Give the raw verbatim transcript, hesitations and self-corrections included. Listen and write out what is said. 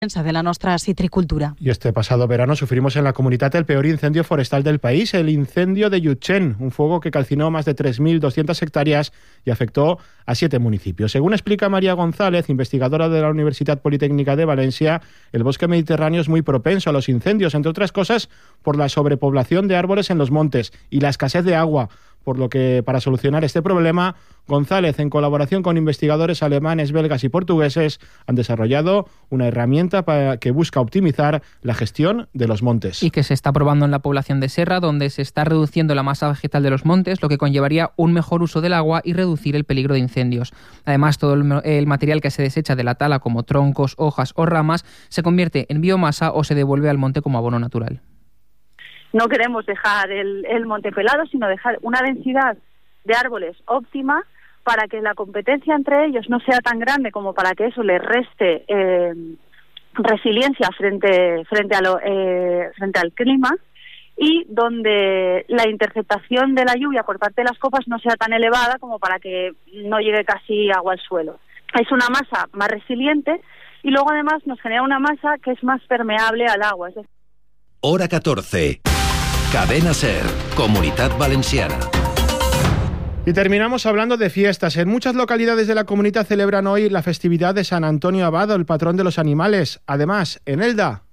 de la nostra citricultura. Y este pasado verano sufrimos en la comunidad el peor incendio forestal del país, el incendio de Llutxent, un fuego que calcinó más de tres mil doscientas hectáreas y afectó a siete municipios. Según explica María González, investigadora de la Universidad Politécnica de Valencia, el bosque mediterráneo es muy propenso a los incendios, entre otras cosas por la sobrepoblación de árboles en los montes y la escasez de agua, por lo que para solucionar este problema, González, en colaboración con investigadores alemanes, belgas y portugueses, han desarrollado una herramienta para que busca optimizar la gestión de los montes. Y que se está probando en la población de Serra, donde se está reduciendo la masa vegetal de los montes, lo que conllevaría un mejor uso del agua y reducir el peligro de incendios. Además, todo el, el material que se desecha de la tala, como troncos, hojas o ramas, se convierte en biomasa o se devuelve al monte como abono natural. No queremos dejar el, el monte pelado, sino dejar una densidad de árboles óptima para que la competencia entre ellos no sea tan grande como para que eso les reste eh, resiliencia frente frente a lo, eh, frente al clima, y donde la interceptación de la lluvia por parte de las copas no sea tan elevada como para que no llegue casi agua al suelo. Es una masa más resiliente y luego además nos genera una masa que es más permeable al agua. Es decir, Hora catorce. Cadena SER, Comunitat Valenciana. Y terminamos hablando de fiestas. En muchas localidades de la comunidad celebran hoy la festividad de San Antonio Abad, el patrón de los animales. Además, en Elda